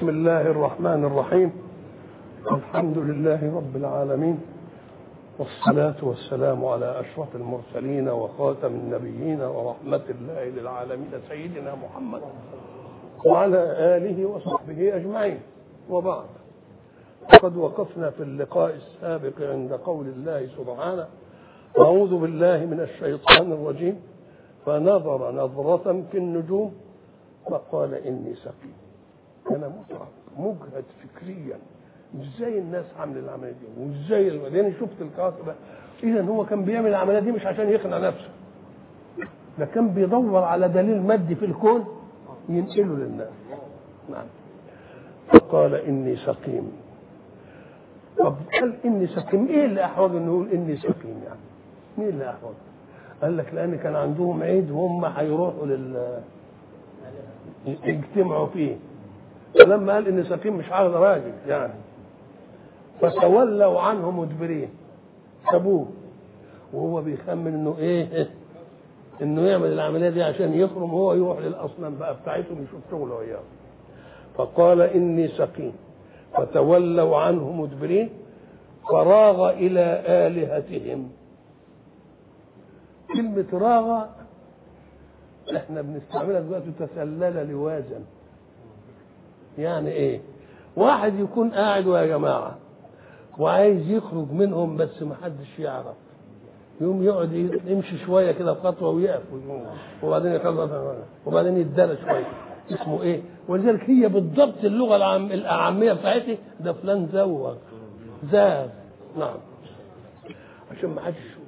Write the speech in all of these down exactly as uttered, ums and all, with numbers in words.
بسم الله الرحمن الرحيم. الحمد لله رب العالمين، والصلاة والسلام على أشرف المرسلين وخاتم النبيين ورحمة الله للعالمين سيدنا محمد وعلى آله وصحبه أجمعين. وبعد، قد وقفنا في اللقاء السابق عند قول الله سبحانه: أعوذ بالله من الشيطان الرجيم، فنظر نظرة في النجوم فقال إني سقيم. أنا متعب مجهد فكريا، ازاي الناس عامله العمليه دي وازاي انا شفت الكاتب. اذا هو كان بيعمل العمليه دي مش عشان يقنع نفسه، ده كان بيدور على دليل مادي في الكون ينقله للناس. نعم. فقال اني سقيم. طب قال اني سقيم، ايه اللي احوج انه يقول اني سقيم؟ يعني مين اللي احوج؟ قال لك لان كان عندهم عيد وهم هيروحوا لل يجتمعوا فيه، فلما قال اني سقيم مش عاوز راجل يعني، فتولوا عنه مدبرين، سابوه وهو بيخمن انه ايه انه يعمل العمليه دي عشان يخرم هو يروح للاصنام بقى بتاعتهم يشوف شغله وياه. فقال اني سقيم فتولوا عنه مدبرين فراغ الى الهتهم. كلمه راغ احنا بنستعملها دلوقتي تسلل لوازا. يعني ايه؟ واحد يكون قاعد ويا جماعه وعايز يخرج منهم بس ما حدش يعرف، يوم يقعد يمشي شويه كده خطوه ويقف وبعدين يخلص وبعدين يتدلى شويه. اسمه ايه؟ ولذلك هي بالضبط اللغه العام الاعاميه بتاعتي، ده فلان زوغ زاغ. نعم، عشان ما حدش يشوف.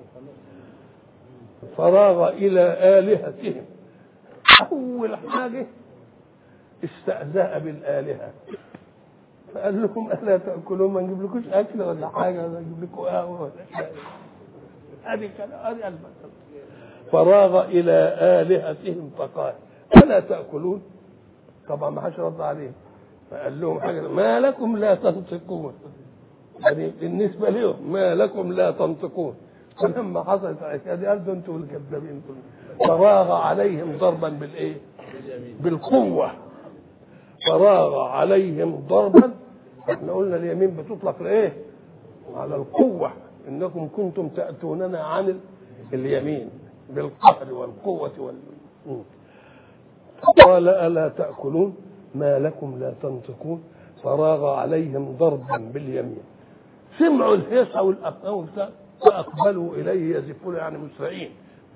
فراغ الى الهتهم، اول حاجه استأذأ بالآلهة، فقال لهم ألا تأكلون؟ ما نجيب لكوش أكل ولا حاجة ولا نجيب لكم قهوة ولا شيء؟ هذه هذه المسألة. فراغ إلى آلهتهم فقال ألا تأكلون؟ طبعا ما حدش رد عليه، فقال لهم حاجة: ما لكم لا تنطقون. يعني بالنسبة لهم ما لكم لا تنطقون. فلما حصلت الحكاية دي قال: أنتم الكذابين. فراغ عليهم ضربا بالإيه؟ بالقوة. فراغ عليهم ضربا. احنا قلنا اليمين بتطلق لايه؟ على القوه، انكم كنتم تاتوننا عن اليمين بالقهر والقوه وال قال الا تاكلون ما لكم لا تنطقون. فراغ عليهم ضربا باليمين. سمعوا الهيصه والافهام فاقبلوا اليه يزفون، يعني مسرعين.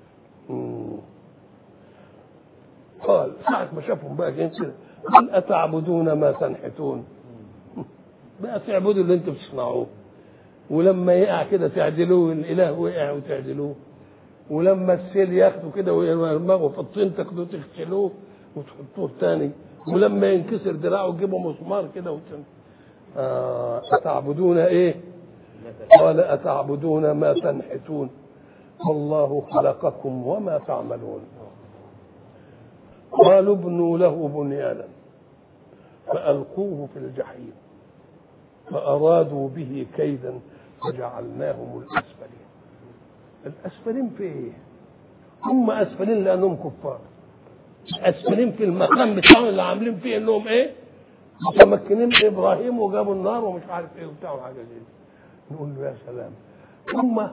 قال ساعة ما شافهم بقى كده: قل أتعبدون ما تنحتون؟ بقى تعبدوا اللي انتم بتصنعوه، ولما يقع كده تعدلوه، الاله وقع وتعدلوه، ولما السيل ياخده كده ويرمغوا في الطين تاخدوه تغسلوه وتحطوه تاني، ولما ينكسر دراعه تجيبوا مسمار كده وتن... آه أتعبدون ايه؟ قال أتعبدون ما تنحتون والله خلقكم وما تعملون. قالوا ابنوا له بنيانا فألقوه في الجحيم فأرادوا به كيدا فجعلناهم الأسفلين. الأسفلين في إيه؟ هم أسفلين لأنهم كفار، أسفلين في المقام بتاعهم اللي عاملين فيه إنهم إيه؟ متمكنين إبراهيم وجابوا النار ومش عارف إيه وبتاع وحاجة زي دي. نقول له يا سلام، هم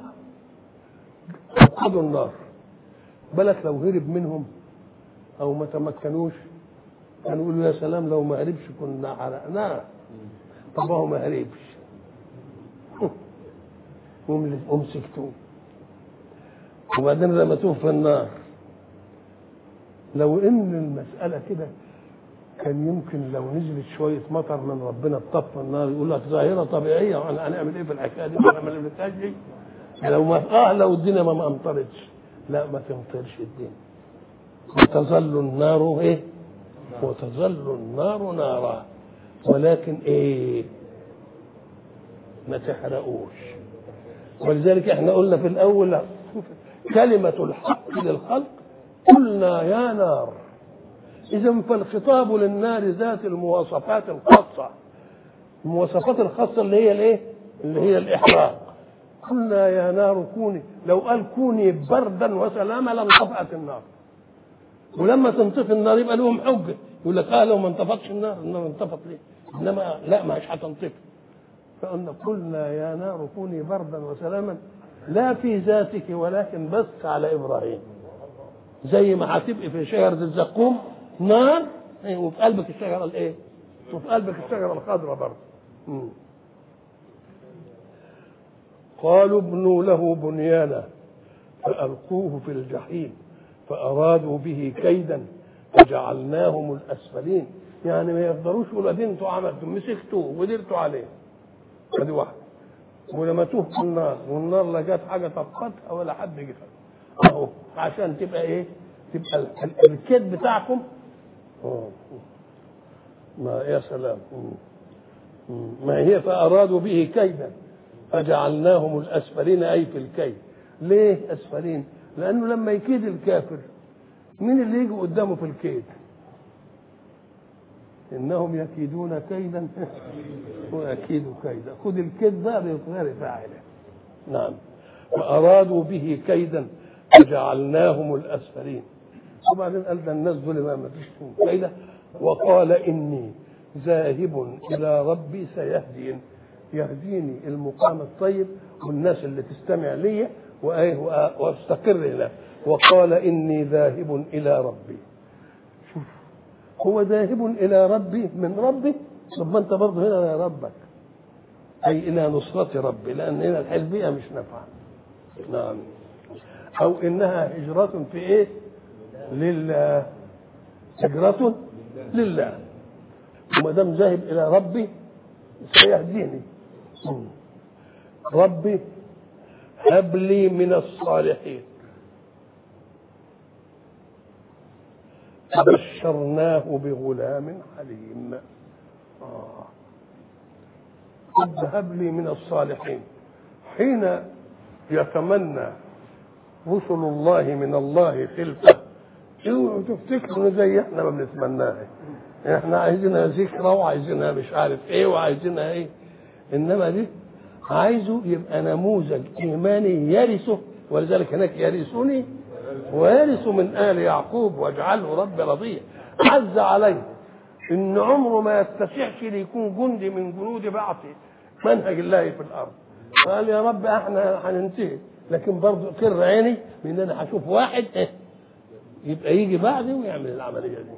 خدوا النار، بالك لو هرب منهم او ما تمكنوش كانوا يقولوا يا سلام لو ما هربش كنا حرقناه. طب هو ما هربش ومسكتوه وبعدين رمتوه في النار. لو ان المساله كده كان يمكن لو نزلت شويه مطر من ربنا تطفى النار، يقول لك ظاهره طبيعيه، انا هنعمل ايه في الحكايه دي؟ هنعمل ايه في الحكايه دي؟ لو ما اه لو الدنيا ما امطرتش، لا ما تمطرش الدنيا وتظل النار ايه؟ وتظل النار نارا، ولكن ايه؟ ما تحرقوش. ولذلك احنا قلنا في الاول كلمة الحق للخلق قلنا يا نار. اذا فالخطاب للنار ذات المواصفات الخاصة، المواصفات الخاصة اللي هي الايه؟ اللي هي الاحراق. قلنا يا نار كوني، لو قال كوني بردا وسلاما لانطفأت النار، ولما تنطفي النار يبقى لهم حجه، يقول لك اه لو ما انطفتش النار النار انطفت ليه؟ انما لا مش هتنطفي. فقلنا قلنا يا نار كوني بردا وسلاما لا في ذاتك ولكن بس على ابراهيم. زي ما هتبقي في شجره الزقوم نار وفي قلبك الشجره الايه؟ وفي قلبك الشجره الخضراء برضه. قالوا ابنوا له بنيانا فألقوه في الجحيم فأرادوا به كيدا فجعلناهم الأسفلين. يعني ما يقدروش يقولوا دي انتوا عملتوا مسكتوه ودرتوا عليه. ادي واحده. ولمتوه في النار والنار لا جت حاجه طفقتها ولا حد جفها. اهو عشان تبقى ايه؟ تبقى الكيد بتاعكم. اه ما يا سلام. ما هي فأرادوا به كيدا فجعلناهم الأسفلين أي في الكيد. ليه أسفلين؟ لأنه لما يكيد الكافر مين اللي يجي قدامه في الكيد؟ إنهم يكيدون كيدا وأكيد كيدا. خذ الكيد بقى بغير فاعله. نعم. فأرادوا به كيدا فجعلناهم الأسفلين. وبعدين قال ده الناس دول ما فيش كيدا. وقال إني ذاهب إلى ربي سيهدين. يهديني المقام الطيب والناس اللي تستمع لي واستقر له. وقال إني ذاهب إلى ربي. شوف هو ذاهب إلى ربي من ربي. طب ما أنت برضه هنا يا ربك أي إلى نصرة ربي لأن هنا الحزبية مش نافعة. نعم. أو إنها هجرة في إيه؟ لله. هجرة لله. وما دام ذاهب إلى ربي سيهديني. ربي هب لي من الصالحين فبشرناه بغلام حليم. آه. رب هب لي من الصالحين. حين يتمنى رسل الله من الله خلفه اوعوا تفتكروا زي احنا ما بنتمناها. احنا عايزينها ذكرى وعايزينها مش عارف ايه وعايزينها ايه. انما دي عايزه يبقى نموذج ايماني يرثه. ولذلك هناك يرثني ويرث من آل يعقوب واجعله رب رضيا. عز عليه ان عمره ما يستطيعش ليكون جندي من جنود بعث منهج الله في الارض. قال يا رب احنا هننتهي لكن برضه كر عيني من انا هشوف واحد ايه يبقى يجي بعدي ويعمل العمليه دي.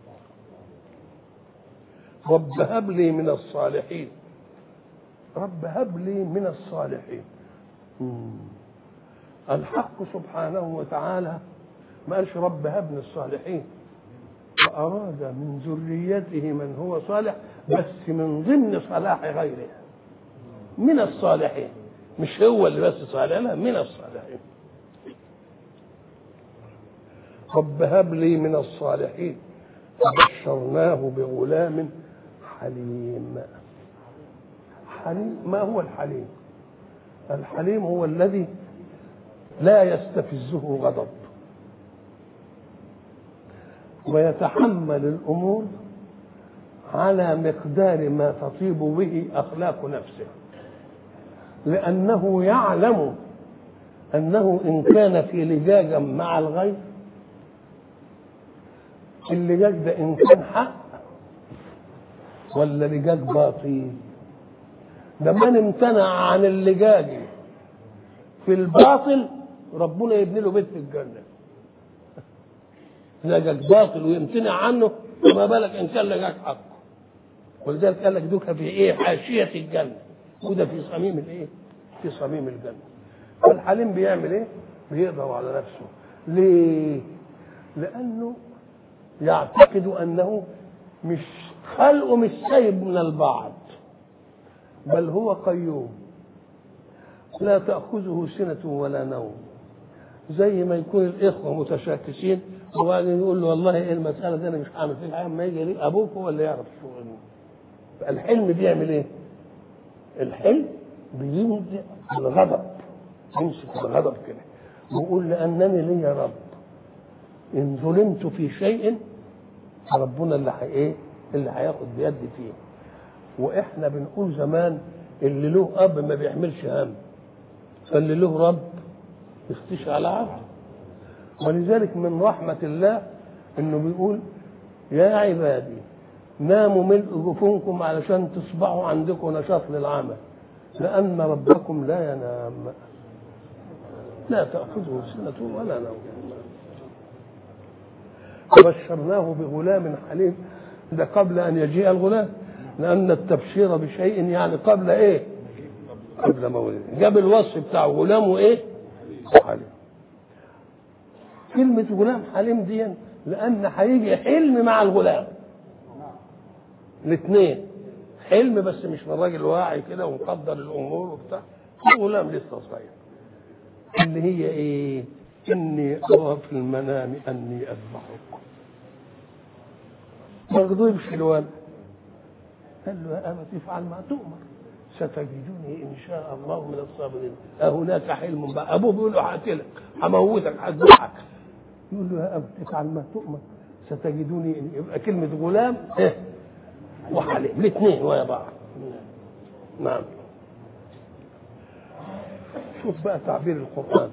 رب هب لي من الصالحين. رب هب لي من الصالحين. مم. الحق سبحانه وتعالى ما قالش رب هب من الصالحين وأراد من ذريته من هو صالح بس من ضمن صلاح غيره من الصالحين. مش هو اللي بس صالح لا من الصالحين. رب هب لي من الصالحين فبشرناه بغلام حليم. حليم ما هو الحليم؟ الحليم هو الذي لا يستفزه غضب ويتحمل الأمور على مقدار ما تطيب به أخلاق نفسه لأنه يعلم أنه إن كان في لجاجا مع الغير اللجاج ده إن كان حق ولا لجاج باطل. ده من امتنع عن اللجاج في الباطل ربنا يبني له بيت في الجنة. لجاج باطل ويمتنع عنه فما بالك إن كان لجاج حق. ولذلك قال لك دوك في إيه حاشية الجنة وده في صميم الإيه في صميم الجنة. فالحليم بيعمل إيه؟ بيقدر على نفسه. ليه؟ لأنه يعتقد أنه مش خلقه مش سايب من البعض بل هو قيوم لا تأخذه سنة ولا نوم. زي ما يكون الإخوة متشاكسين وبعدين يقول له والله إيه المسألة دي أنا مش هعمل فيها ما يجي ليه أبوك هو اللي يعرف شو. الحلم بيعمل إيه؟ الحلم بيمسك الغضب يمسك الغضب كده ويقول لأنني لي يا رب إن ظلمت في شيء فربنا اللي ايه اللي هياخد بيدي فيه. واحنا بنقول زمان اللي له اب ما بيحملش هم فاللي له رب يختشي على عبده. ولذلك من رحمة الله انه بيقول يا عبادي ناموا ملء جفونكم علشان تصبحوا عندكم نشاط للعمل، لأن ربكم لا ينام لا تأخذه سنة ولا نوم. فبشرناه بغلام حليم، ده قبل أن يجيء الغلام، لأن التبشير بشيء يعني قبل إيه؟ قبل مولده. جاب الوصف بتاع غلام وإيه؟ حليم. كلمة غلام حليم دي لأن هيجي حلم مع الغلام، الاثنين حلم بس مش من راجل واعي كده ومقدر الأمور وبتاع، غلام لسه صغير. اللي هي إيه؟ إني أرى في المنام أني أذبحك. ما غضبش الولد، قال له يا أبت افعل ما تؤمر ستجدني إن شاء الله من الصابرين. أهناك حلم بقى؟ أبوه بيقول له هقتلك هموتك هذبحك، يقول له يا أبت افعل ما تؤمر ستجدني. يبقى كلمة غلام إيه وحليم الاثنين ويا بعض. نعم. شوف بقى تعبير القرآن،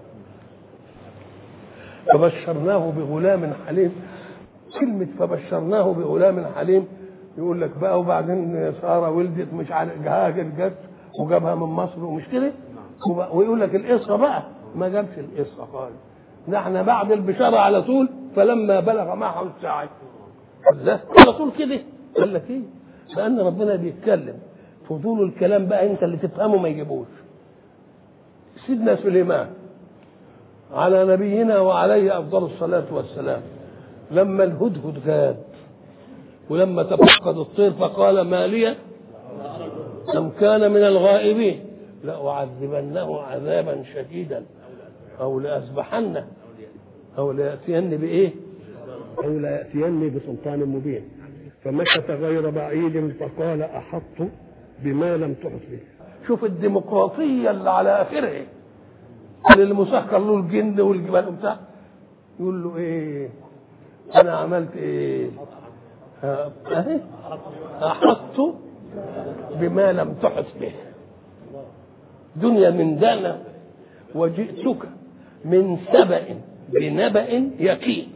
فبشرناه بغلام حليم. كلمة فبشرناه بغلام حليم يقول لك بقى وبعدين سارة ولدت مش عارف هاجر جت وجابها من مصر ومش كده، ويقول لك القصة بقى ما جابش القصة خالص. نحن بعد البشارة على طول فلما بلغ معه الساعة لا على طول كده. قال لك ايه؟ لأن ربنا بيتكلم فضول الكلام بقى انت اللي تفهمه ما يجيبوش. سيدنا سليمان على نبينا وعليه أفضل الصلاة والسلام لما الهدهد غاب ولما تفقد الطير فقال ما لي أم كان من الغائبين لأعذبنه عذابا شديدا أو لأذبحنه أو ليأتيني بإيه أو ليأتيني بسلطان مبين. فمكث غير بعيد فقال أحطت بما لم تحط به. شوف الديمقراطية اللي على آخره اللي مسخر له الجن والجبال وبتاع، يقول له ايه انا عملت ايه؟ اهي احطت بما لم تحط به دنيا من دنا وجئتك من سبأ بنبأ يقين،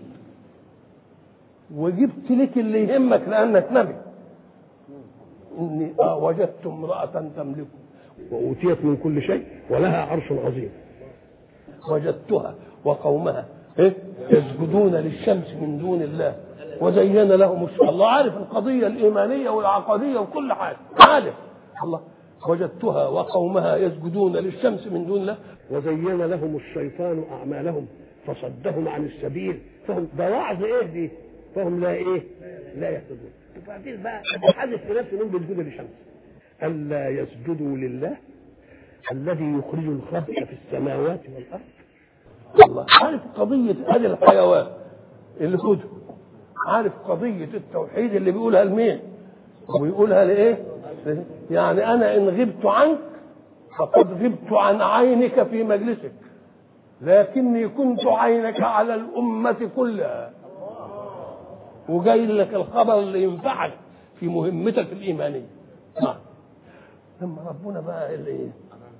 وجبت لك اللي يهمك لانك نبي. اني آه وجدت امرأة تملك وأوتيت من كل شيء ولها عرش عظيم وجدتها وقومها إيه؟ يسجدون للشمس من دون الله وزين لهم الله. عارف القضية الإيمانية والعقدية وكل حاجة عارف الله. وجدتها وقومها يسجدون للشمس من دون الله وزين لهم الشيطان أعمالهم فصدهم عن السبيل فهم ده وعظ إيه دي فهم لا إيه لا يهتدون. وبعدين بقى حدث في نفسه من بيسجدوا للشمس ألا يسجدوا لله الذي يخرج الخبء في السماوات والأرض. الله عارف قضية هذه الحيوان اللي خده، عارف قضية التوحيد اللي بيقولها لمين ويقولها لإيه. يعني أنا إن غبت عنك فقد غبت عن عينك في مجلسك لكني كنت عينك على الأمة كلها وجاي لك الخبر اللي ينفعك في مهمتك الإيمانية. نعم. لما ربنا بقى الايه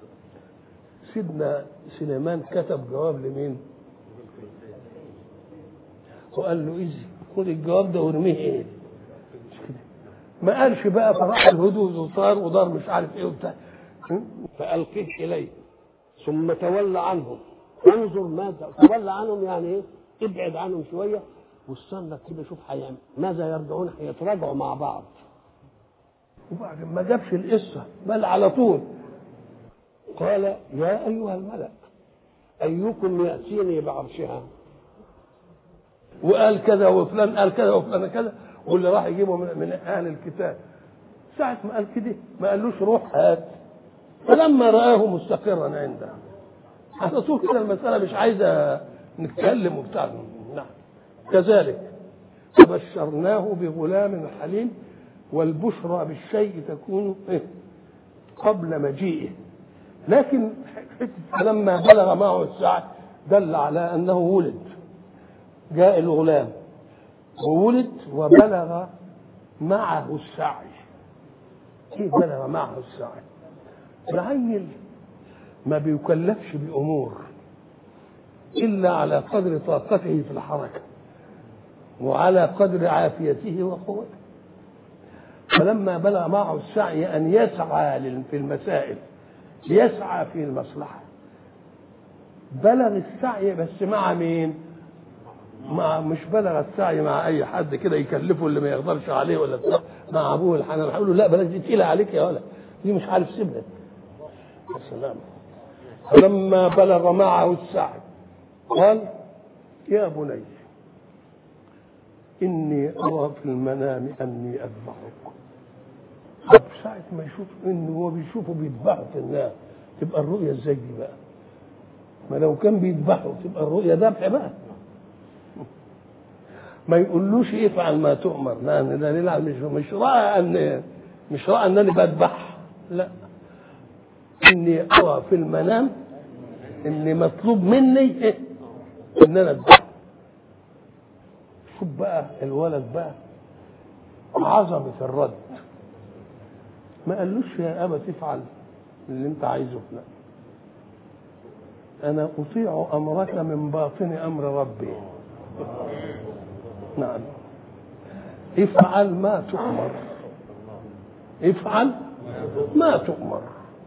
سيدنا سليمان كتب جواب لمين وقال له اذ خد الجواب ده وارميه ايه ما قالش بقى فراح الهدوء وصار ودار مش عارف ايه وبتاع فألقيه اليه ثم تولى عنهم انظر ماذا تولى عنهم يعني ايه ابعد عنهم شويه واستنى كده شوف هيعمل ماذا يرجعون هيتراجعوا مع بعض. وبعد ما جابش القصه بل على طول قال يا ايها الملأ ايكم ياتيني بعرشها وقال كذا وفلان قال كذا وفلان كذا واللي راح يجيبه من اهل الكتاب ساعه ما قال كده ما قالوش روح هات فلما رآه مستقرا عنده على طول كده المساله مش عايزه نتكلم وبتاع. نعم. كذلك فبشرناه بغلام حليم والبشرى بالشيء تكون قبل مجيئه لكن لما بلغ معه الساعة دل على أنه ولد جاء الغلام وولد وبلغ معه السعي. كيف بلغ معه السعي؟ العيل ما بيكلفش بأمور إلا على قدر طاقته في الحركة وعلى قدر عافيته وقوته. فلما بلغ معه السعي أن يسعى في المسائل، يسعى في المصلحة، بلغ السعي بس مع مين؟ مع مش بلغ السعي مع أي حد كده يكلفه اللي ما يقدرش عليه ولا بتاع، مع أبوه الحنان هيقول له لا بلاش دي تقيلة عليك يا ولد، دي مش عارف سيبها. يا سلام. فلما بلغ معه السعي قال يا بني إني أرى في المنام أني أذبحك. طب ساعة ما يشوف إنه هو بيشوفه بيذبحه في النار تبقى الرؤية ازاي دي بقى؟ ما لو كان بيذبحه تبقى الرؤية ذبح بقى. ما يقولوش افعل ما تؤمر، لأن ده لا مش مش رأى أن مش رأى أنني بذبح، لا، إني أرى في المنام إني مطلوب مني إيه؟ إن أنا أذبح. شوف بقى الولد بقى عظمة الرد، ما قالوش يا أبا تفعل اللي أنت عايزه، لا، أنا أطيع أمرك من باطن أمر ربي. نعم، افعل ما تؤمر، افعل ما تؤمر.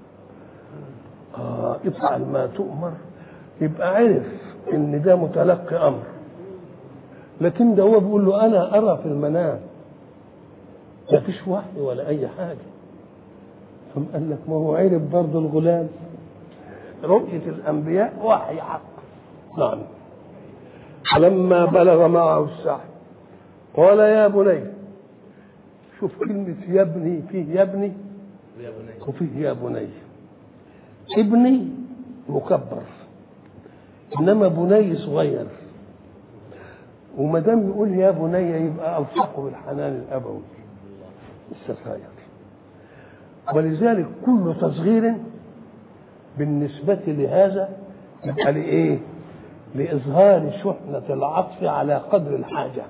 آه افعل ما تؤمر، يبقى عرف إن ده متلقي أمر، لكن ده هو بيقول له أنا أرى في المنام، ما فيش وحي ولا أي حاجة. ثم قال لك ما هو عرف برضه الغلام رؤية الأنبياء وحي حق. نعم. فلما بلغ معه السعي قال يا بني، شوف كلمة يا ابني، فيه يا ابني وفيه يا بني. ابني مكبر، إنما بني صغير، وما دام يقول يا بني يبقى ألصقه بالحنان الأبوي الصغير. ولذلك كل تصغير بالنسبة لهذا يبقى لإيه؟ لإظهار شحنة العطف على قدر الحاجة.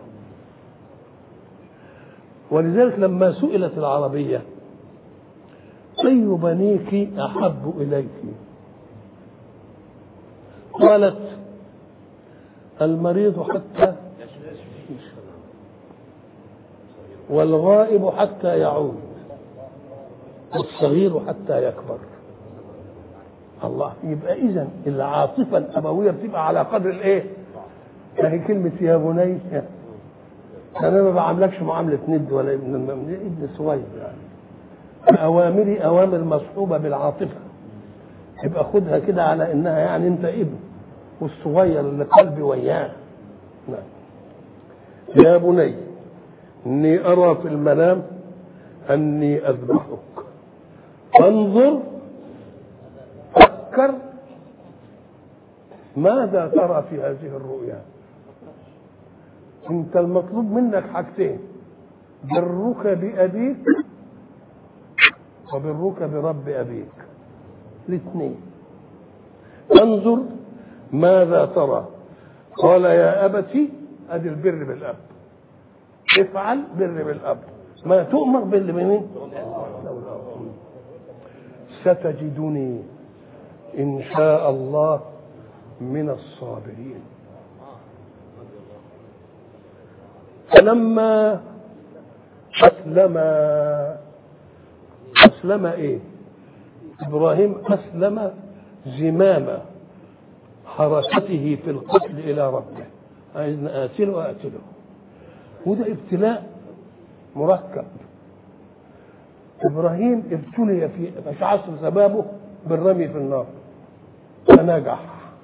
ولذلك لما سئلت العربية أي بنيك أحب إليك، قالت المريض حتى والغائب حتى يعود والصغير حتى يكبر. الله، يبقى إذن العاطفة الأبوية بتبقى على قدر الإيه؟ يعني كلمة يا بني أنا ما بعملكش معاملة ند ولا ابن ابن صغير، يعني أوامري أوامر مصحوبة بالعاطفة، يبقى خدها كده على إنها يعني أنت ابن والصغير اللي قلبي وياه. نعم. يا بني إني أرى في المنام أني أذبحك فانظر فكر ماذا ترى في هذه الرؤيا. انت المطلوب منك حاجتين، برك بأبيك وبرك برب أبيك، الاثنين. انظر ماذا ترى. قال يا أبتي، ادي البر بالأب، افعل بر بالأب، ما تؤمر بر بمين؟ ستجدني إن شاء الله من الصابرين. فلما أسلم أسلم إيه؟ إبراهيم أسلم زمام حركته في القتل إلى ربه، عايز أقتله وأقتله، وده ابتلاء مركب. إبراهيم ابتلي في مش عصر سبابه بالرمي في النار فنجح.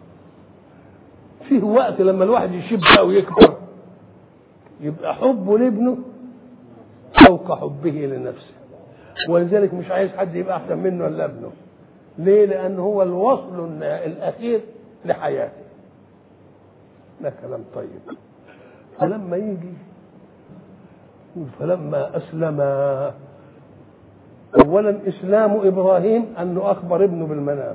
فيه وقت لما الواحد يشب أو يكبر يبقى حبه لابنه فوق حبه لنفسه، ولذلك مش عايز حد يبقى أحسن منه ولا ابنه. ليه؟ لأنه هو الوصل الأخير لحياته. ده كلام طيب. فلما يجي فلما أسلم، أولا إسلام إبراهيم أنه أخبر ابنه بالمنام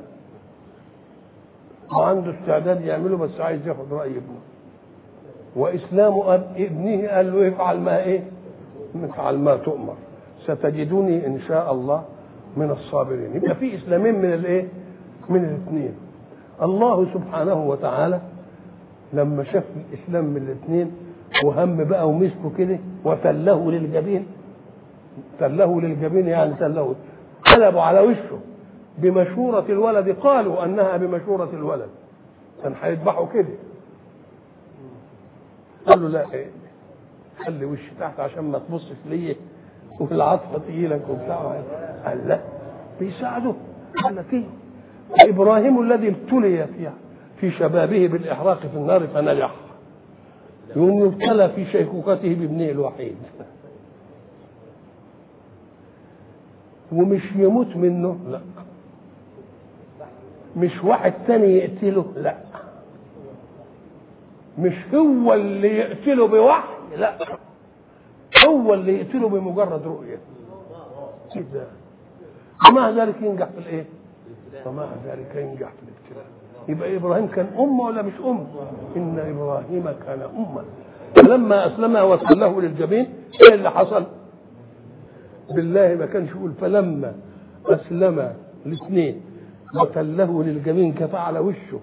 وعنده استعداد يعمله، بس عايز ياخد رأي ابنه. وإسلام ابنه قال له افعل ما إيه؟ افعل ما تؤمر ستجدني إن شاء الله من الصابرين. يبقى في إسلامين من الإيه؟ من الاثنين. الله سبحانه وتعالى لما شاف الإسلام من الاثنين وهم بقى ومسكه كده وتله للجبين. تله للجبين يعني تله قلبوا على وشه بمشورة الولد، قالوا أنها بمشورة الولد، كان هيذبحوا كده. قال له لا إيه، خلي وشي تحت عشان ما تبصش ليه والعطفة تجيلك وبتاع. قال لا، بيساعده. قال لك ايه؟ إبراهيم الذي ابتلي فيها في شبابه بالإحراق في النار فنجح، يوم يبتلى في شيخوخته بابنه الوحيد ومش يموت منه، لا. مش واحد تاني يقتله، لا. مش هو اللي يقتله بوحي، لا. هو اللي يقتله بمجرد رؤية كده. ومع ذلك ينجح في الايه؟ ومع ذلك ينجح في الابتلاء. يبقى ابراهيم كان امه ولا مش امه؟ ان ابراهيم كان امه. فلما اسلم وتله للجبين ايه اللي حصل؟ بالله ما كانش يقول فلما اسلم الاثنين وتله للجبين كفى على وشه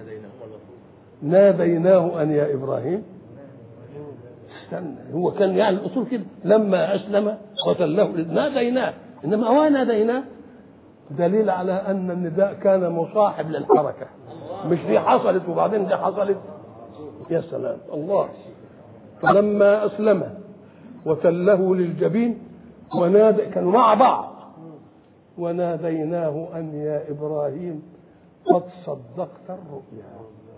ناديناه ان يا ابراهيم. استنى، هو كان يعني الاصول كده لما اسلم وتله ناديناه، انما هو ناديناه دليل على ان النداء كان مصاحب للحركه، مش دي حصلت وبعدين دي حصلت. يا سلام الله. فلما اسلم وتله للجبين ونادى، كانوا مع بعض، وناديناه ان يا ابراهيم قد صدقت الرؤيا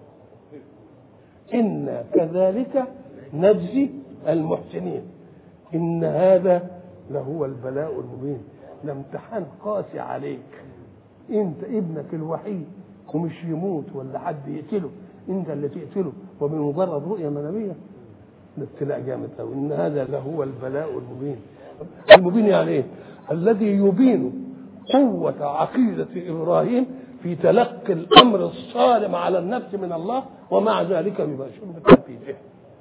إنا كذلك نجزي المحسنين. إن هذا لهو البلاء المبين. ده امتحان قاسي عليك، انت ابنك الوحيد ومش يموت ولا حد يقتله، انت اللي تقتله وبمجرد رؤية منامية. ده ابتلاء جامد قوي. ان هذا لهو البلاء المبين. المبين يعني ايه؟ الذي يبين قوة عقيدة إبراهيم في تلقي الأمر الصارم على النفس من الله، ومع ذلك يباشر بتنفيذه.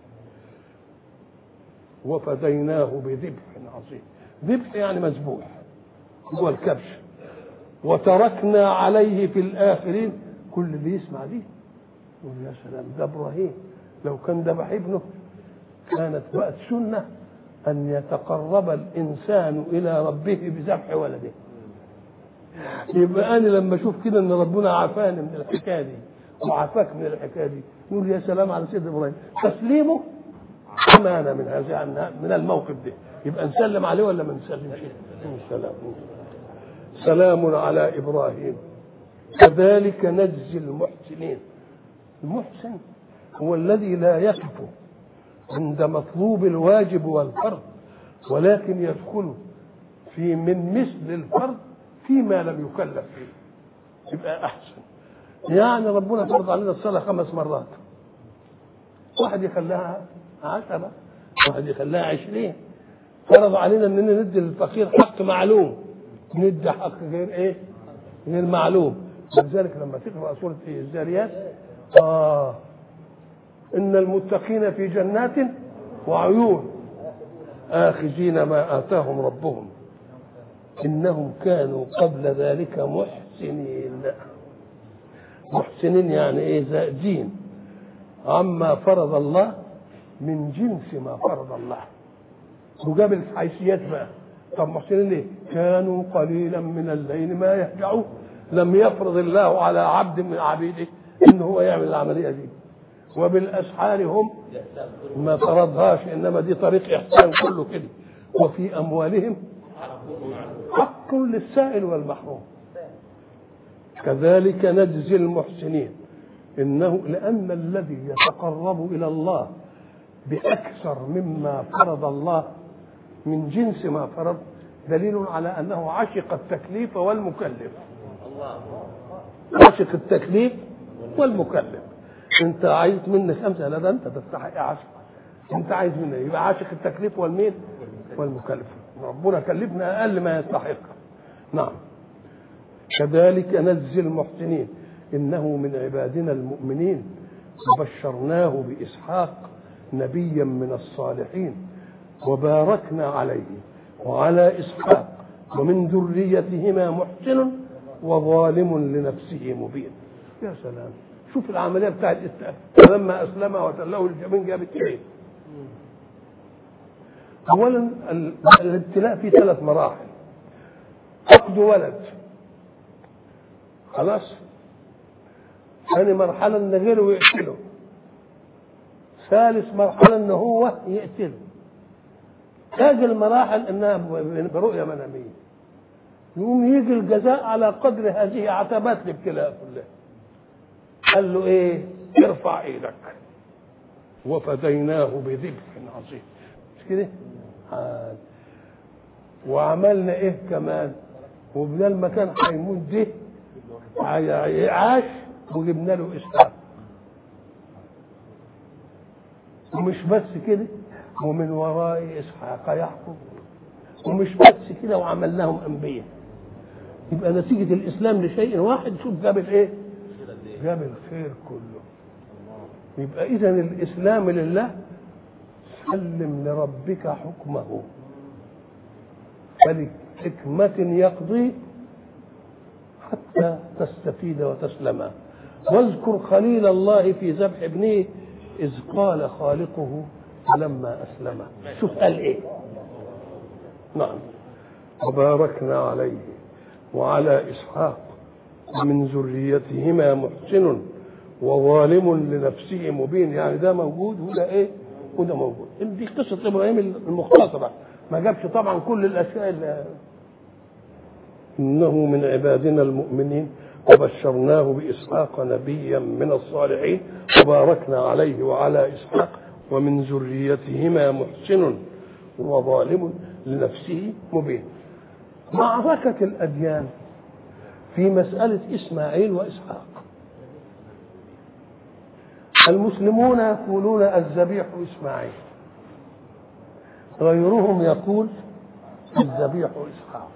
وفديناه بذبح عظيم. ذبح يعني مذبوح، هو الكبش. وتركنا عليه في الآخرين. كل اللي يسمع دي يقول يا سلام، ده إبراهيم لو كان ذبح ابنه كانت بقت سنة أن يتقرب الإنسان إلى ربه بذبح ولده. يبقى أنا لما أشوف كده أن ربنا عافاني من الحكاية دي وعافاك من الحكاية دي، نقول يا سلام على سيدنا إبراهيم، تسليمه أمانة من هذا من الموقف ده. يبقى نسلم عليه ولا ما نسلمش؟ سلام سلام على إبراهيم كذلك نجزي المحسنين. المحسن هو الذي لا يقف عند مطلوب الواجب والفرض، ولكن يدخل في من مثل الفرض فيما لم يكلف فيه، يبقى أحسن. يعني ربنا فرض علينا الصلاة خمس مرات، واحد يخليها عشرة، واحد يخليها عشرين. فرض علينا أننا ندي للفقير حق معلوم، ندي حق غير إيه؟ غير معلوم. لذلك لما تقرأ سورة إيه؟ الذاريات، آه إن المتقين في جنات وعيون آخذين ما آتاهم ربهم إنهم كانوا قبل ذلك محسنين. محسنين يعني إيه؟ زائدين عما فرض الله من جنس ما فرض الله. وجاب الحيثيات بقى. طب محسنين إيه؟ كانوا قليلا من الليل ما يهجعون. لم يفرض الله على عبد من عبيده إن هو يعمل العملية دي، وبالأسحار هم ما فرضهاش، إنما دي طريق إحسان كله كده. وفي أموالهم حق للسائل والمحروم. كذلك نجزي المحسنين. إنه لأن الذي يتقرب إلى الله بأكثر مما فرض الله من جنس ما فرض دليل على أنه عشق التكليف والمكلف. عشق التكليف والمكلف. انت عايز مني خمسة، لا ده انت تستحق عشرة. انت عايز مني يبقى عاشق التكليف والمين والمكلف. ربنا كلفنا اقل ما يستحق. نعم كذلك نجزي المحسنين انه من عبادنا المؤمنين وبشرناه باسحاق نبيا من الصالحين وباركنا عليه وعلى اسحاق ومن ذريتهما محسن وظالم لنفسه مبين. يا سلام، شوف العمليه بتاعت الاسلام. فلما اسلم وتله الجبين جابت ايه؟ اولا الابتلاء فيه ثلاث مراحل. فقد ولد خلاص، ثاني مرحله ان غيره يقتله، ثالث مرحله ان هو يقتله. تاج المراحل انها برؤيه مناميه، يقوم يجي الجزاء على قدر هذه عتبات الابتلاء كلها. قال له ايه؟ ارفع ايدك وفديناه بذبح عظيم، مش كده؟ وعملنا ايه كمان؟ وبدل ما كان هيموت ده عاش وجبنا له اسحاق. ومش بس كده، ومن وراء اسحاق يعقوب. ومش بس كده، وعملناهم انبياء. يبقى نتيجه الاسلام لشيء واحد شوف جاب الايه؟ جاب الخير كله. يبقى اذا الاسلام لله، سلم لربك حكمه فلحكمة يقضي حتى تستفيد وتسلم. واذكر خليل الله في ذبح ابنه إذ قال خالقه فلما أسلم. شوف قال إيه؟ نعم. وباركنا عليه وعلى إسحاق ومن ذريتهما محسن وظالم لنفسه مبين. يعني ده موجود وده إيه؟ وده موجود. دي قصة إبراهيم المختصرة، ما جابش طبعا كل الأشياء اللي إنه من عبادنا المؤمنين وبشرناه بإسحاق نبيا من الصالحين وباركنا عليه وعلى إسحاق ومن ذريتهما محسن وظالم لنفسه مبين. معركة الأديان في مسألة إسماعيل وإسحاق. المسلمون يقولون الذبيح إسماعيل، غيرهم يقول الذبيح إسحاق.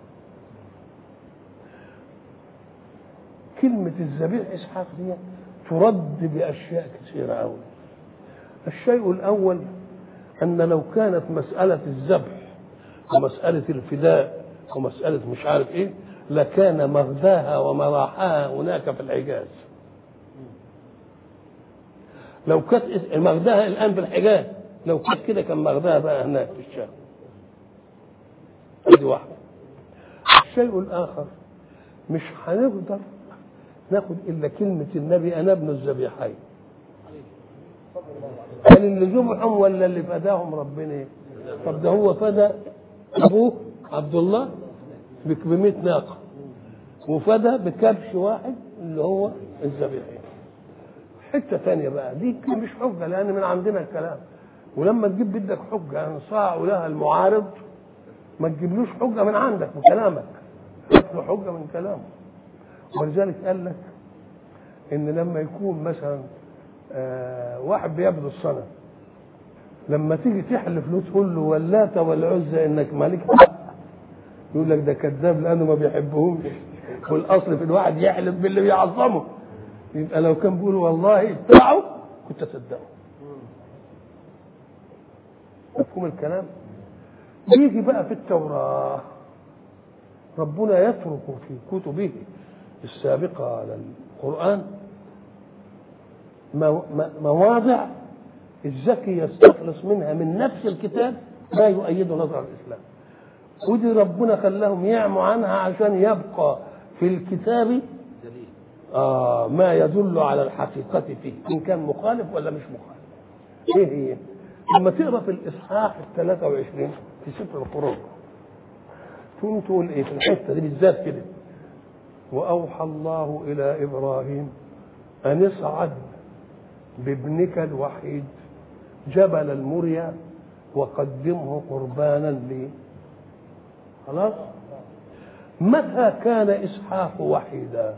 كلمة الذبيح إسحاق دي ترد بأشياء كثيرة أوي. الشيء الأول أن لو كانت مسألة الذبح ومسألة الفداء ومسألة مش عارف إيه لكان مغداها ومراحاها هناك في الحجاز. لو كانت مغداها الآن في الحجاز، لو كانت كده كان مغداها بقى هناك في الشام. هذه واحدة. الشيء الآخر مش هنقدر ناخد إلا كلمة النبي أنا ابن الذبيحين. قال اللي ذبحهم ولا اللي فداهم ربنا؟ طب ده هو فدى أبوه عبد الله بمئة ناقة وفدى بكبش واحد اللي هو الذبيحين. حتة ثانية بقى دي مش حجة لأن من عندنا الكلام، ولما تجيب بدك حجة ينصاع لها المعارض ما تجيبلوش حجة من عندك من كلامك، له حجة من كلامه. ولذلك قال لك إن لما يكون مثلا آه واحد بيعبد الصنم، لما تيجي تحلف له تقول له واللات والعزى إنك مالك حق، يقول لك ده كذاب لأنه ما بيحبهمش. والأصل في الواحد يحلف باللي بيعظمه. يبقى لو كان بيقول والله بتاعه كنت أصدقه. مفهوم الكلام؟ يجي بقى في التوراة ربنا يترك في كتبه السابقة على القرآن مواضع الذكي يستخلص منها من نفس الكتاب ما يؤيد نظر الإسلام، ودي ربنا خلاهم يعموا عنها عشان يبقى في الكتاب آه ما يدل على الحقيقة فيه إن كان مخالف ولا مش مخالف. إيه هي؟ لما تقرأ في الإصحاح الثلاثة وعشرين في سفر الخروج تقوم تقول إيه في الحتة دي بالذات كده؟ وأوحى الله إلى إبراهيم أن اصعد بابنك الوحيد جبل المريا وقدمه قربانا لي. خلاص؟ متى كان إسحاق وحيدا؟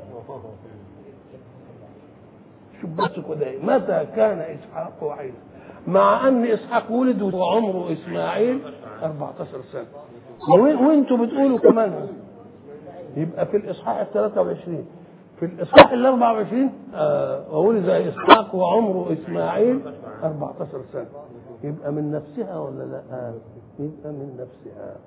شوف بس كده، متى كان إسحاق وحيدا؟ مع أن إسحاق ولد وعمره إسماعيل أربعة عشر سنة، وانتوا بتقولوا كمان. يبقى في الإصحاح الثلاثة وعشرين، في الإصحاح الأربعة وعشرين آه وولد إسحاق وعمره إسماعيل أربعة عشر سنة. يبقى من نفسها ولا لا؟ آه. يبقى من نفسها.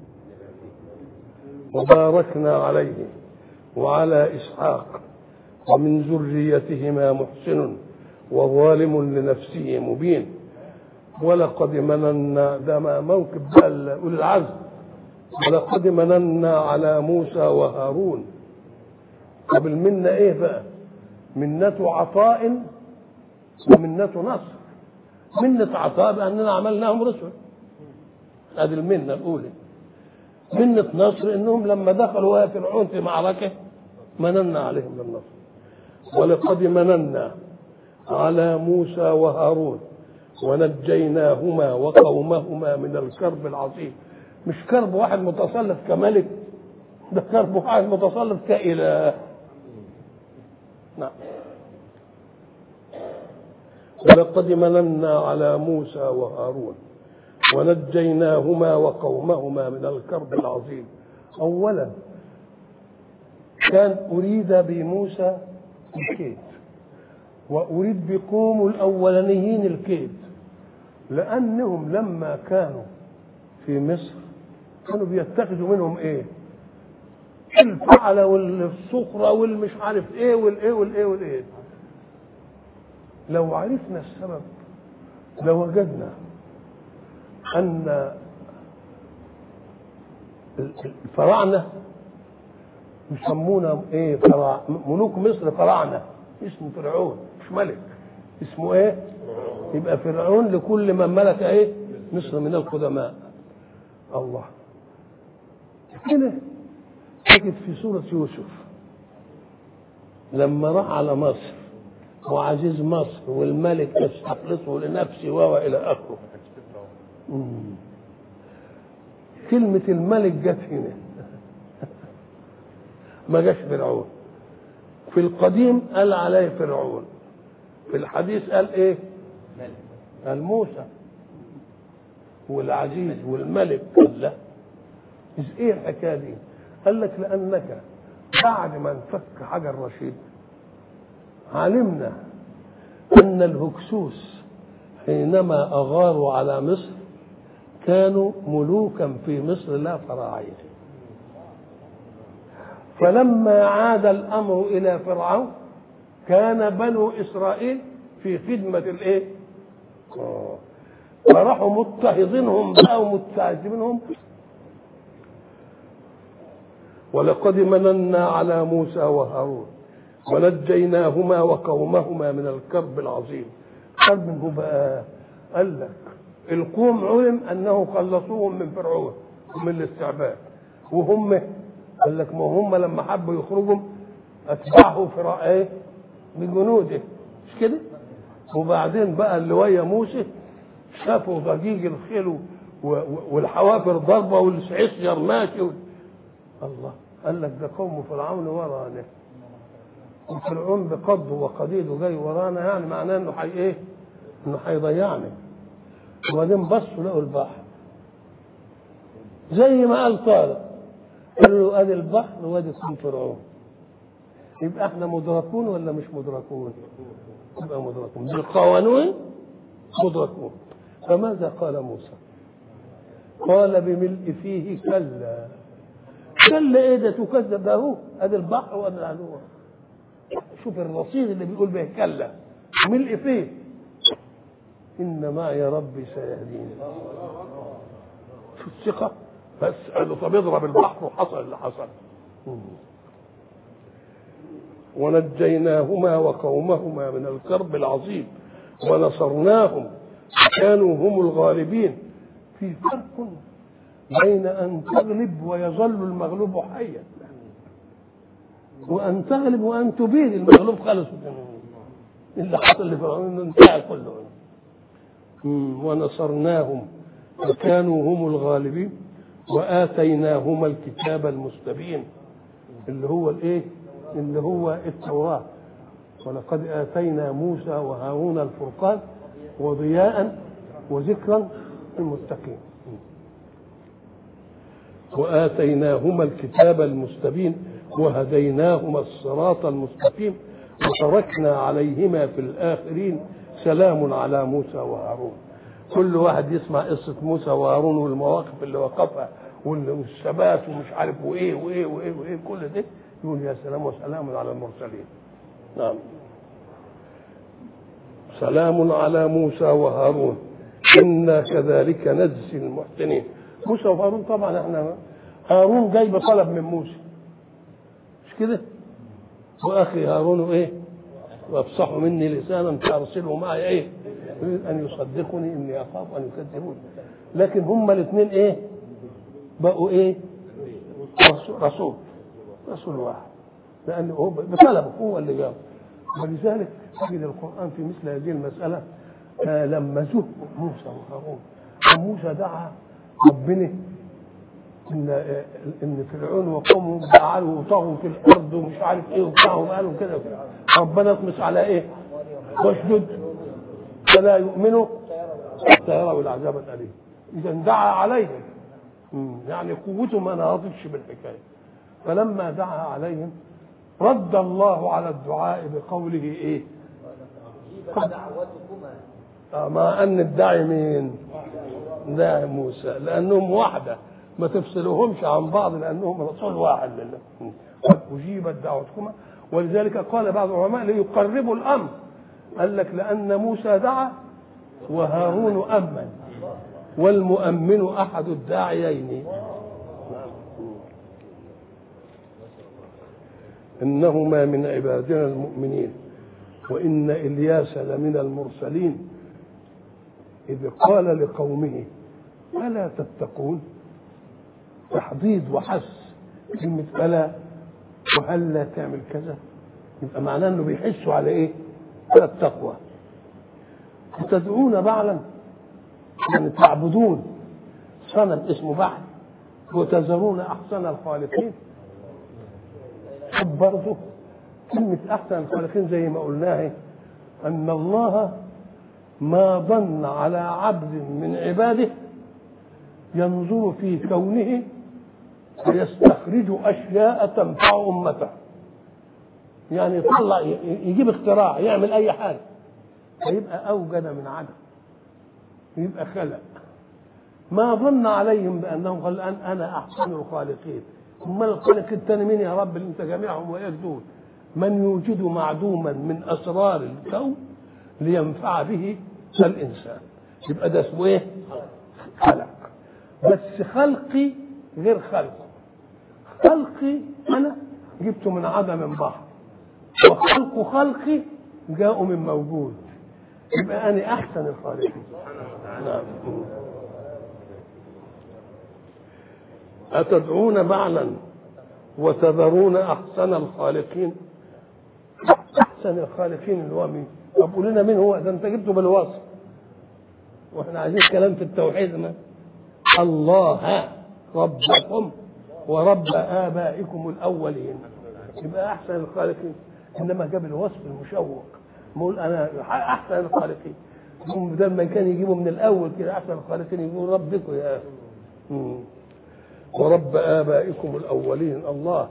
وباركنا عليه وعلى إسحاق ومن ذريتهما محسن وظالم لنفسه مبين. ولقد مننا، ده ما موكب بقى أولي العزم. ولقد مننا على موسى وهارون. طب المنة ايه بقى؟ منة عطاء ومنة نصر. منة عطاء بأننا عملناهم رسل، هذه المنة الأولى. منة نصر إنهم لما دخلوا فرعون في معركة مننا عليهم بالنصر. ولقد مننا على موسى وهارون ونجيناهما وقومهما من الكرب العظيم. مش كرب واحد متصلف كملك، ده كرب واحد متصلف كإله. نعم. ولقد مننا على موسى وهارون ونجيناهما وقومهما من الكرب العظيم. أولا كان أريد بموسى الكيد، وأريد بقوم الأولانيين الكيد، لأنهم لما كانوا في مصر كانوا بيتخذوا منهم إيه؟ الفعلة والصخرة والمش عارف إيه والإيه والإيه والإيه. لو عرفنا السبب لوجدنا أن الفراعنة يسمونا إيه؟ فرع ملوك مصر فراعنة، اسمه فرعون مش ملك، اسمه إيه؟ يبقى فرعون لكل من ملك إيه؟ مصر من القدماء. الله كده تجد في سورة يوسف لما راح على مصر وعزيز مصر والملك يستخلصه لنفسه وإلى آخره. كلمة الملك جت هنا ما جاش فرعون. في القديم قال عليه فرعون، في الحديث قال ايه؟ قال موسى والعزيز والملك. قال لا، ايه الحكايه دي؟ قال لك لانك بعد ما انفك حجر رشيد علمنا ان الهكسوس حينما اغاروا على مصر كانوا ملوكا في مصر لا فراعين. فلما عاد الامر الى فرعون كان بنو اسرائيل في خدمه الايه؟ فراحوا مضطهدينهم بقى ومتعذبينهم. ولقد مننا على موسى وهارون ونجيناهما وقومهما من الكرب العظيم. كرب منه بقى؟ قال لك القوم علم انه خلصوهم من فرعون ومن الاستعباد، وهم قال لك ما هم لما حبوا يخرجوا اتبعوا فرعون ايه بجنوده، مش كده؟ وبعدين بقى اللي ويا موسى شافوا ضجيج الخيل والحوافر ضربه والعصير ماشي. الله قال لك ده قوم فرعون ورانا، وفرعون بقضه وقديده جاي ورانا، يعني معناه انه حي ايه؟ انه هيضيعنا. وبعدين بصوا لقوا البحر زي ما قال طارق، قالوا له ادي البحر وادي قوم فرعون. يبقى احنا مدركون ولا مش مدركون؟ يبقى مدركون بالقوانين مدركون. فماذا قال موسى؟ قال بملء فيه كلا. كلا ايه ده؟ تكذب ده هو ادي البحر وادي العدو. شوف الرصيد اللي بيقول به كلا ملء فيه. ان معي ربي سيهدين. شو الثقه بس. قال له طب اضرب البحر وحصل اللي حصل. ونجيناهما وقومهما من الكرب العظيم ونصرناهم كانوا هم الغالبين. في فرق بين ان تغلب ويظل المغلوب حيا، وان تغلب وان تبيد المغلوب خالص. اللي حصل لفرعون انتهى كله. ونصرناهم وكانوا هم الغالبين وآتيناهما الكتاب المستبين اللي هو الايه؟ اللي هو التوراة. ولقد آتينا موسى وهارون الفرقان وضياء وذكرا للمتقين. وآتيناهما الكتاب المستبين وهديناهما الصراط المستقيم وتركنا عليهما في الآخرين سلام على موسى وهارون. كل واحد يسمع قصة موسى وهارون والمواقف اللي وقفها والثبات ومش عارف وايه وايه وايه وايه كل ده يقول يا سلام وسلام على المرسلين. نعم. سلام على موسى وهارون إنا كذلك نجزي المحسنين. موسى وهارون طبعا احنا هارون جاي بطلب من موسى مش كده؟ واخي هارون ايه؟ وافصح مني لسانا فارسله معي ايه؟ يريد ان يصدقني اني اخاف ان يكذبوني. لكن هما الاثنين ايه؟ بقوا ايه؟ رسول رسول واحد، لانه هو بطلبه هو اللي جاب. ولذلك تجد القران في مثل هذه المساله آه لما زهق موسى وهارون، موسى دعا ربنا ان ان فرعون وقومه فعلوا وطغوا في الارض ومش عارف ايه وبتاع وقالوا كده، ربنا اطمس على ايه؟ واشدد فلا يؤمنوا حتى يروا العذاب الاليم. اذا دعا عليهم، يعني قوته ما ناضتش بالحكايه. فلما دعا عليهم رد الله على الدعاء بقوله ايه؟ دعوتكما، ما ان الداعي مين؟ داعي موسى، لانهم وحده ما تفصلوهمش عن بعض، لانهم رسول واحد لله. قد اجيبت دعوتكما. ولذلك قال بعض العلماء ليقربوا الامر، قال لك لان موسى دعا وهارون امن، والمؤمن احد الداعيين. انهما من عبادنا المؤمنين وان الياس لمن المرسلين اذ قال لقومه الا تتقون. تحضيض وحث، كلمه الا وهل لا تعمل كذا، يبقى معناه انه بيحسوا على ايه؟ على التقوى. تدعون بعلا، يعني تعبدون صنم اسمه بعل وتذرون احسن الخالقين. برضه كلمه احسن الخالقين زي ما قلناها ان الله ما ظن على عبد من عباده ينظر في كونه فيستخرج اشياء تنفع امته، يعني يطلع يجيب اختراع يعمل اي حاجه فيبقى اوجد من عدم، يبقى خلق. ما ظن عليهم بانهم قال أن انا احسن الخالقين. امال الخالق الثاني مين يا رب اللي انت جميعهم واياك دول؟ من يوجد معدوما من اسرار الكون لينفع به الانسان، يبقى ده اسمه ايه؟ خلق. بس خلقي غير خلقه. خلقي انا جبته من عدم من بحر، وخلق خلقي جاءوا من موجود، يبقى انا احسن الخالقين. نعم. أتدعون بعلا وتذرون أحسن الخالقين. أحسن الخالقين اللي هو مين؟ طب قول لنا مين هو ده؟ أنت جبته بالوصف وإحنا عايزين كلام في التوحيد. ما الله ربكم ورب آبائكم الأولين، يبقى أحسن الخالقين. إنما جاب الوصف المشوق، بقول أنا أحسن الخالقين. هم بدل ما كان يجيبوا من الأول كده أحسن الخالقين يقولوا ربكم يا أخي ورب آبائكم الأولين الله.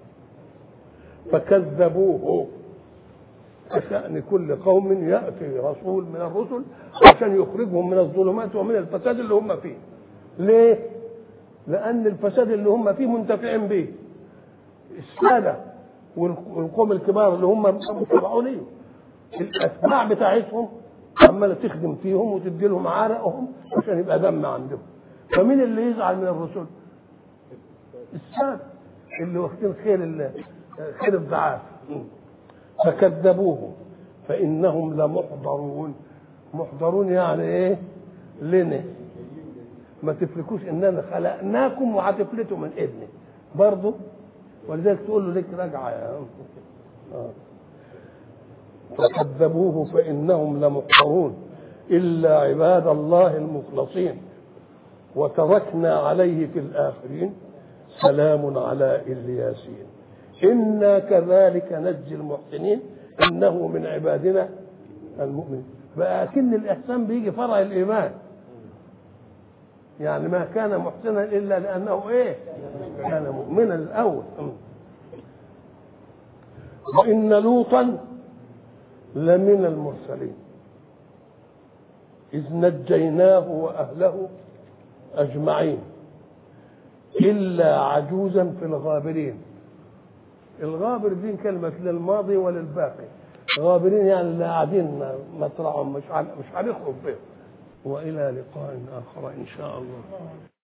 فكذبوه كشأن كل قوم يأتي رسول من الرسل عشان يخرجهم من الظلمات ومن الفساد اللي هم فيه. ليه؟ لأن الفساد اللي هم فيه منتفعين به السادة والقوم الكبار اللي هم متبعوا ليه، الأتباع بتاعتهم عمالة تخدم فيهم وتدي لهم عرقهم عشان يبقى دم عندهم. فمين اللي يزعل من الرسل؟ السادة اللي واخدين خير خير الضعاف. فكذبوه فإنهم لمحضرون. محضرون يعني ايه؟ لنا ما تفلكوش اننا خلقناكم وهتفلتوا من ابني برضه. ولذلك تقول له ليك راجعه يا آه. فكذبوه فإنهم لمحضرون إلا عباد الله المخلصين وتركنا عليه في الآخرين سلام على الياسين إنا كذلك نجزي المحسنين إنه من عبادنا المؤمنين. لكن الإحسان بيجي فرع الإيمان، يعني ما كان محسنا إلا لأنه إيه؟ كان مؤمنا الأول. وإن لوطا لمن المرسلين إذ نجيناه وأهله أجمعين إلا عجوزا في الغابرين. الغابر دي كلمة للماضي وللباقي. غابرين يعني اللي قاعدين مطرحهم مش مش هنخرج بهم، وإلى لقاء آخر إن شاء الله.